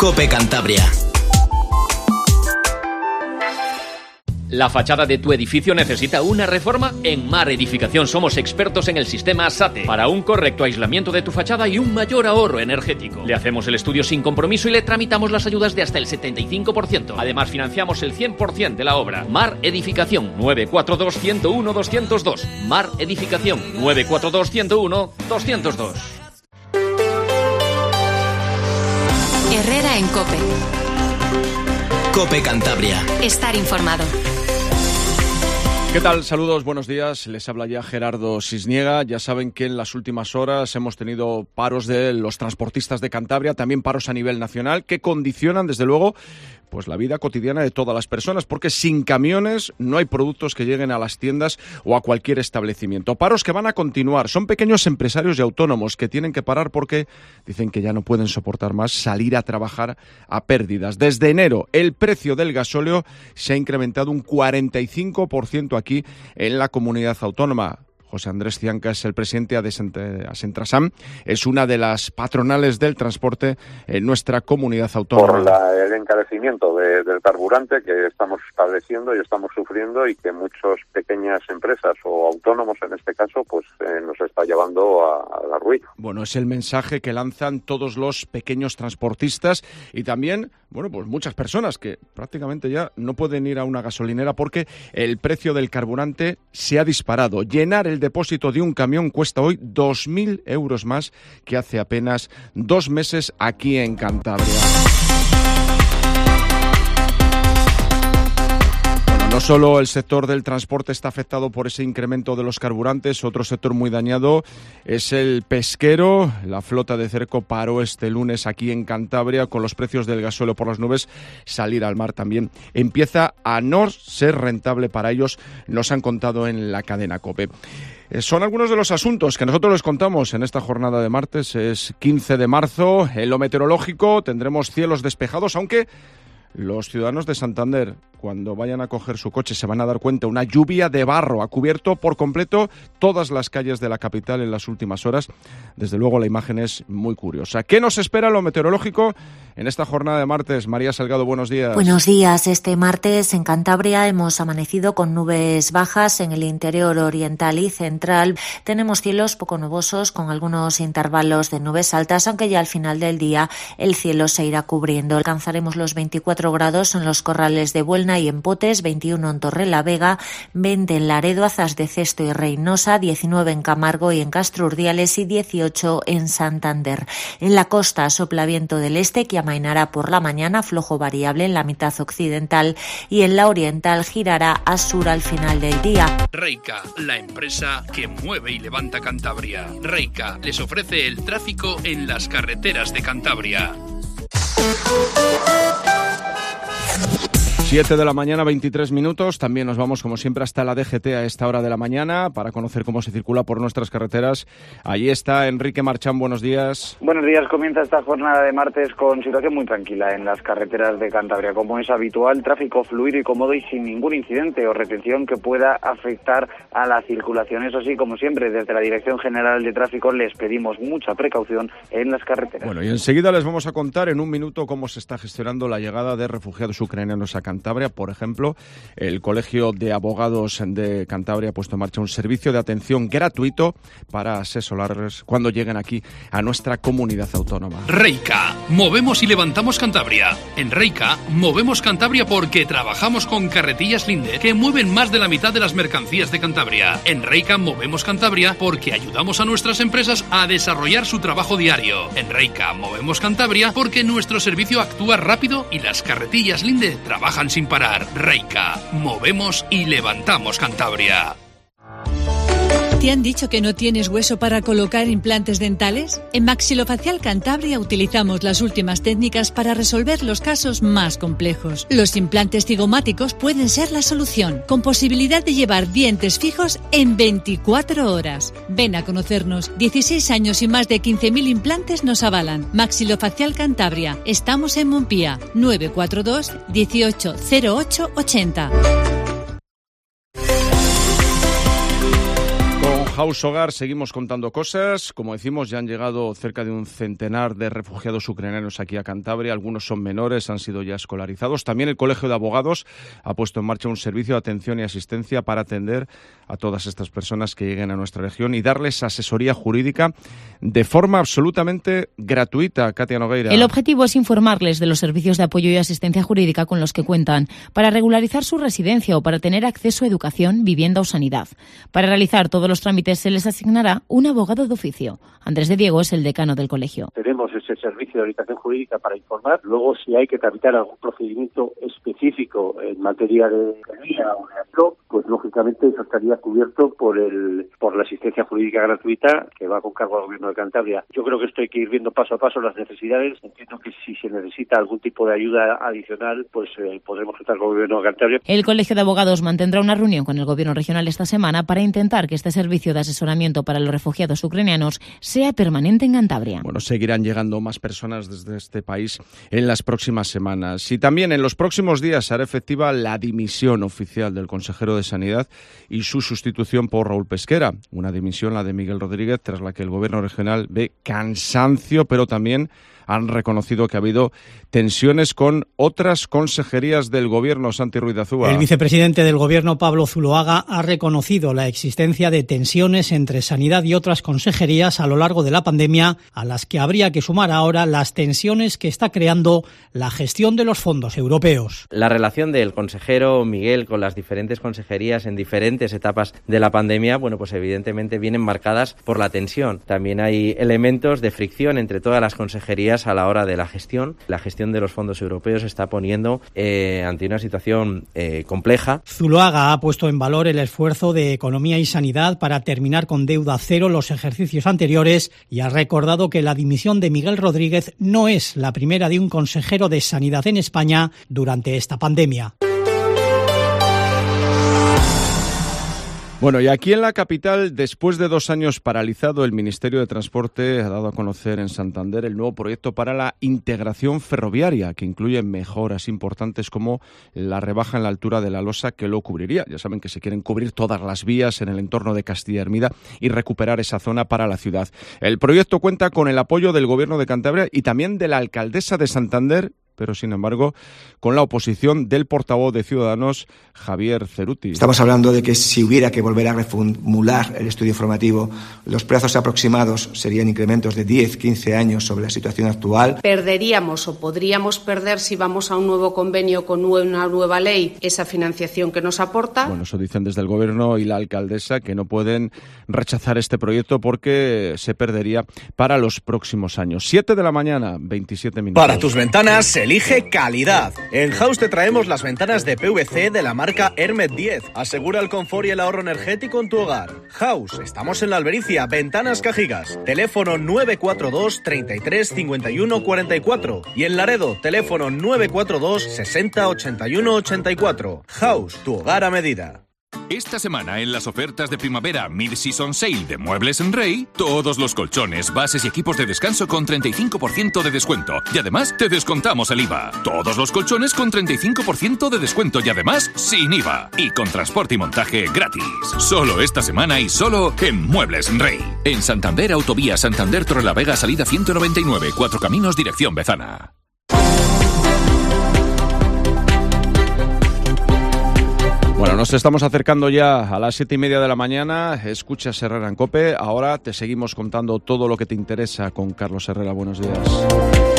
COPE Cantabria. ¿La fachada de tu edificio necesita una reforma? En Mar Edificación somos expertos en el sistema SATE para un correcto aislamiento de tu fachada y un mayor ahorro energético. Le hacemos el estudio sin compromiso y le tramitamos las ayudas de hasta el 75%. Además, financiamos el 100% de la obra. Mar Edificación, 942-101-202. Mar Edificación, 942-101-202. Herrera en COPE. COPE Cantabria. Estar informado. ¿Qué tal? Saludos, buenos días. Les habla ya Gerardo Cisniega. Ya saben que en las últimas horas hemos tenido paros de los transportistas de Cantabria, también paros a nivel nacional, que condicionan, desde luego, pues la vida cotidiana de todas las personas, porque sin camiones no hay productos que lleguen a las tiendas o a cualquier establecimiento. Paros que van a continuar. Son pequeños empresarios y autónomos que tienen que parar porque dicen que ya no pueden soportar más salir a trabajar a pérdidas. Desde enero, el precio del gasóleo se ha incrementado un 45% aquí en la comunidad autónoma. José Andrés Cianca es el presidente de Asentrasam, es una de las patronales del transporte en nuestra comunidad autónoma. Por el encarecimiento del carburante que estamos padeciendo y estamos sufriendo y que muchas pequeñas empresas o autónomos en este caso pues nos está llevando a la ruina. Bueno, es el mensaje que lanzan todos los pequeños transportistas y también, bueno, pues muchas personas que prácticamente ya no pueden ir a una gasolinera porque el precio del carburante se ha disparado. Llenar el depósito de un camión cuesta hoy 2.000 euros más que hace apenas 2 meses aquí en Cantabria. No solo el sector del transporte está afectado por ese incremento de los carburantes, otro sector muy dañado es el pesquero. La flota de cerco paró este lunes aquí en Cantabria con los precios del gasóleo por las nubes. Salir al mar también empieza a no ser rentable para ellos, nos han contado en la cadena COPE. Son algunos de los asuntos que nosotros les contamos en esta jornada de martes. Es 15 de marzo, en lo meteorológico tendremos cielos despejados, aunque los ciudadanos de Santander, cuando vayan a coger su coche, se van a dar cuenta. Una lluvia de barro ha cubierto por completo todas las calles de la capital en las últimas horas. Desde luego la imagen es muy curiosa. ¿Qué nos espera lo meteorológico en esta jornada de martes? María Salgado, buenos días. Buenos días. Este martes en Cantabria hemos amanecido con nubes bajas en el interior oriental y central. Tenemos cielos poco nubosos con algunos intervalos de nubes altas, aunque ya al final del día el cielo se irá cubriendo. Alcanzaremos los 24 grados en los corrales de Buelna y en Potes, 21 en Torrelavega, 20 en Laredo, Azas de Cesto y Reynosa, 19 en Camargo y en Castro Urdiales y 18 en Santander. En la costa sopla viento del este que amainará por la mañana, flojo variable en la mitad occidental, y en la oriental girará a sur al final del día. Reica, la empresa que mueve y levanta Cantabria. Reica les ofrece el tráfico en las carreteras de Cantabria. 7 de la mañana, 23 minutos. También nos vamos, como siempre, hasta la DGT a esta hora de la mañana para conocer cómo se circula por nuestras carreteras. Allí está Enrique Marchán, buenos días. Buenos días, comienza esta jornada de martes con situación muy tranquila en las carreteras de Cantabria. Como es habitual, tráfico fluido y cómodo y sin ningún incidente o retención que pueda afectar a la circulación. Eso sí, como siempre, desde la Dirección General de Tráfico les pedimos mucha precaución en las carreteras. Bueno, y enseguida les vamos a contar en un minuto cómo se está gestionando la llegada de refugiados ucranianos a Cantabria. Por ejemplo, el Colegio de Abogados de Cantabria ha puesto en marcha un servicio de atención gratuito para asesorarles cuando lleguen aquí a nuestra comunidad autónoma. Reica, movemos y levantamos Cantabria. En Reica, movemos Cantabria porque trabajamos con Carretillas Linde, que mueven más de la mitad de las mercancías de Cantabria. En Reica, movemos Cantabria porque ayudamos a nuestras empresas a desarrollar su trabajo diario. En Reica, movemos Cantabria porque nuestro servicio actúa rápido y las Carretillas Linde trabajan sin parar. Reica, movemos y levantamos Cantabria. ¿Te han dicho que no tienes hueso para colocar implantes dentales? En Maxilofacial Cantabria utilizamos las últimas técnicas para resolver los casos más complejos. Los implantes cigomáticos pueden ser la solución, con posibilidad de llevar dientes fijos en 24 horas. Ven a conocernos. 16 años y más de 15.000 implantes nos avalan. Maxilofacial Cantabria. Estamos en Montpía. 942 18 08 80. House Hogar seguimos contando cosas. Como decimos, ya han llegado cerca de un centenar de refugiados ucranianos aquí a Cantabria. Algunos son menores, han sido ya escolarizados. También el Colegio de Abogados ha puesto en marcha un servicio de atención y asistencia para atender a todas estas personas que lleguen a nuestra región y darles asesoría jurídica de forma absolutamente gratuita. Katia Nogueira. El objetivo es informarles de los servicios de apoyo y asistencia jurídica con los que cuentan para regularizar su residencia o para tener acceso a educación, vivienda o sanidad. Para realizar todos los trámites se les asignará un abogado de oficio. Andrés de Diego es el decano del colegio. Tenemos ese servicio de orientación jurídica para informar. Luego, si hay que tramitar algún procedimiento específico en materia de economía o de asilo, pues lógicamente eso estaría cubierto por la asistencia jurídica gratuita que va con cargo al Gobierno de Cantabria. Yo creo que esto hay que ir viendo paso a paso las necesidades. Entiendo que si se necesita algún tipo de ayuda adicional, pues podremos contar con el Gobierno de Cantabria. El Colegio de Abogados mantendrá una reunión con el Gobierno regional esta semana para intentar que este servicio de asesoramiento para los refugiados ucranianos sea permanente en Cantabria. Bueno, seguirán llegando más personas desde este país en las próximas semanas. Y también en los próximos días se hará efectiva la dimisión oficial del consejero de Sanidad y su sustitución por Raúl Pesquera. Una dimisión, la de Miguel Rodríguez, tras la que el Gobierno regional ve cansancio, pero también han reconocido que ha habido tensiones con otras consejerías del Gobierno. Santi Ruiz de Azúa. El vicepresidente del Gobierno, Pablo Zuloaga, ha reconocido la existencia de tensiones entre Sanidad y otras consejerías a lo largo de la pandemia, a las que habría que sumar ahora las tensiones que está creando la gestión de los fondos europeos. La relación del consejero Miguel con las diferentes consejerías en diferentes etapas de la pandemia, bueno, pues evidentemente vienen marcadas por la tensión. También hay elementos de fricción entre todas las consejerías a la hora de la gestión. La gestión de los fondos europeos se está poniendo ante una situación compleja. Zuloaga ha puesto en valor el esfuerzo de Economía y Sanidad para terminar con deuda cero los ejercicios anteriores y ha recordado que la dimisión de Miguel Rodríguez no es la primera de un consejero de Sanidad en España durante esta pandemia. Bueno, y aquí en la capital, después de 2 años paralizado, el Ministerio de Transporte ha dado a conocer en Santander el nuevo proyecto para la integración ferroviaria, que incluye mejoras importantes como la rebaja en la altura de la losa que lo cubriría. Ya saben que se quieren cubrir todas las vías en el entorno de Castilla y Hermida y recuperar esa zona para la ciudad. El proyecto cuenta con el apoyo del Gobierno de Cantabria y también de la alcaldesa de Santander, pero sin embargo con la oposición del portavoz de Ciudadanos, Javier Ceruti. Estamos hablando de que si hubiera que volver a reformular el estudio informativo, los plazos aproximados serían incrementos de 10-15 años sobre la situación actual. Perderíamos o podríamos perder, si vamos a un nuevo convenio con una nueva ley, esa financiación que nos aporta. Bueno, eso dicen desde el Gobierno y la alcaldesa, que no pueden rechazar este proyecto porque se perdería para los próximos años. 7 de la mañana, 27 minutos. Para tus ventanas, elige calidad. En House te traemos las ventanas de PVC de la marca Hermet 10. Asegura el confort y el ahorro energético en tu hogar. House, estamos en la Albericia, Ventanas Cajigas. Teléfono 942 33 51 44. Y en Laredo, teléfono 942 60 81 84. House, tu hogar a medida. Esta semana en las ofertas de primavera Mid-Season Sale de Muebles en Rey, todos los colchones, bases y equipos de descanso con 35% de descuento. Y además te descontamos el IVA. Todos los colchones con 35% de descuento y además sin IVA. Y con transporte y montaje gratis. Solo esta semana y solo en Muebles en Rey. En Santander, Autovía Santander Torrelavega, salida 199, 4 Caminos, dirección Bezana. Bueno, nos estamos acercando ya a las 7:30 de la mañana. Escuchas Herrera en COPE. Ahora te seguimos contando todo lo que te interesa con Carlos Herrera. Buenos días.